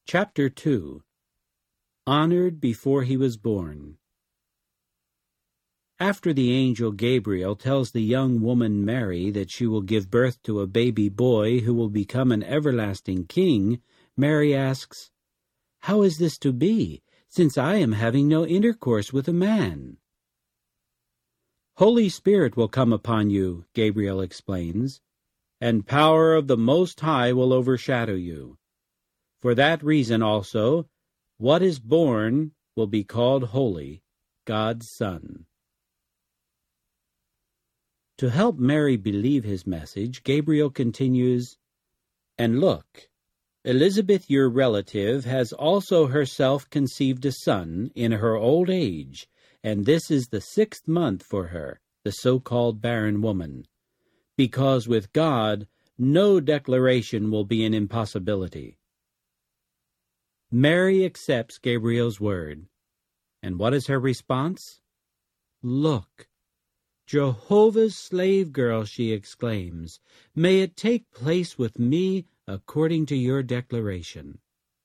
Chapter 2. Honored before he was born. After the angel Gabriel tells the young woman Mary that she will give birth to a baby boy who will become an everlasting king, Mary asks, "How is this to be, since I am having no intercourse with a man?" "Holy Spirit will come upon you," Gabriel explains, "and power of the Most High will overshadow you. For that reason also, what is born will be called holy, God's Son." To help Mary believe his message, Gabriel continues, "And look, Elizabeth, your relative, has also herself conceived a son in her old age, and this is the 6th month for her, the so-called barren woman, because with God no declaration will be an impossibility." Mary accepts Gabriel's word. And what is her response? "Look, Jehovah's slave girl," she exclaims. "May it take place with me according to your declaration."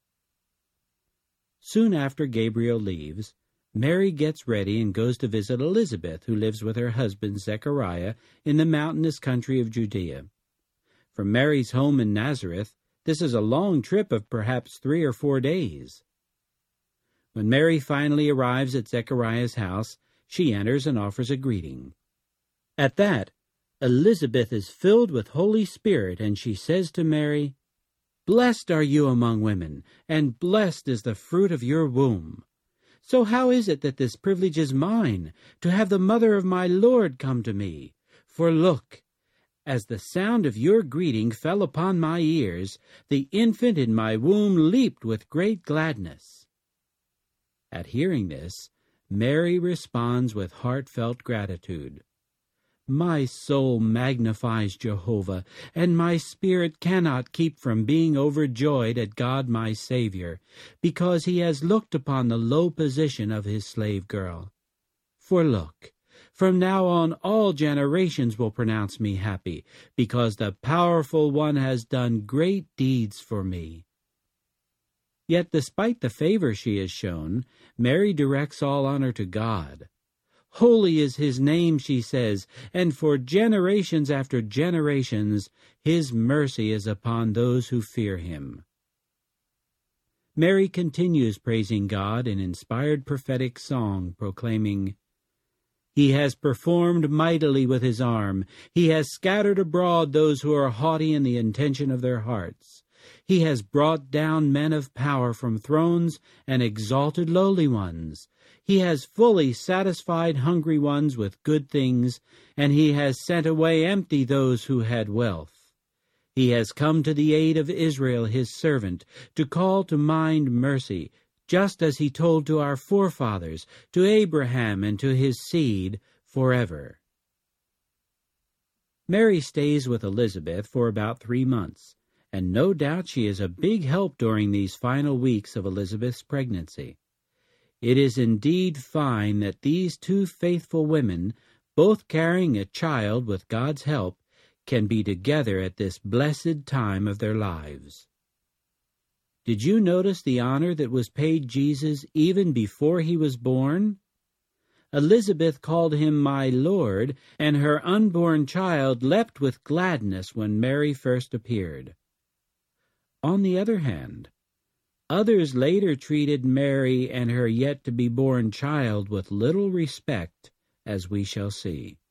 Soon after Gabriel leaves, Mary gets ready and goes to visit Elizabeth, who lives with her husband Zechariah in the mountainous country of Judea. From Mary's home in Nazareth, this is a long trip of perhaps 3 or 4 days. When Mary finally arrives at Zechariah's house, she enters and offers a greeting. At that, Elizabeth is filled with Holy Spirit, and she says to Mary, "Blessed are you among women, and blessed is the fruit of your womb. So how is it that this privilege is mine, to have the mother of my Lord come to me? For look, as the sound of your greeting fell upon my ears, the infant in my womb leaped with great gladness." At hearing this, Mary responds with heartfelt gratitude. "My soul magnifies Jehovah, and my spirit cannot keep from being overjoyed at God my Savior, because he has looked upon the low position of his slave girl. For look, from now on all generations will pronounce me happy, because the Powerful One has done great deeds for me." Yet despite the favor she has shown, Mary directs all honor to God. "Holy is his name," she says, "and for generations after generations his mercy is upon those who fear him." Mary continues praising God in inspired prophetic song, proclaiming, "He has performed mightily with his arm. He has scattered abroad those who are haughty in the intention of their hearts. He has brought down men of power from thrones and exalted lowly ones. He has fully satisfied hungry ones with good things, and he has sent away empty those who had wealth. He has come to the aid of Israel his servant, to call to mind mercy, just as he told to our forefathers, to Abraham and to his seed forever." Mary stays with Elizabeth for about 3 months, and no doubt she is a big help during these final weeks of Elizabeth's pregnancy. It is indeed fine that these 2 faithful women, both carrying a child with God's help, can be together at this blessed time of their lives. Did you notice the honor that was paid Jesus even before he was born? Elizabeth called him my Lord, and her unborn child leapt with gladness when Mary first appeared. On the other hand, others later treated Mary and her yet-to-be-born child with little respect, as we shall see.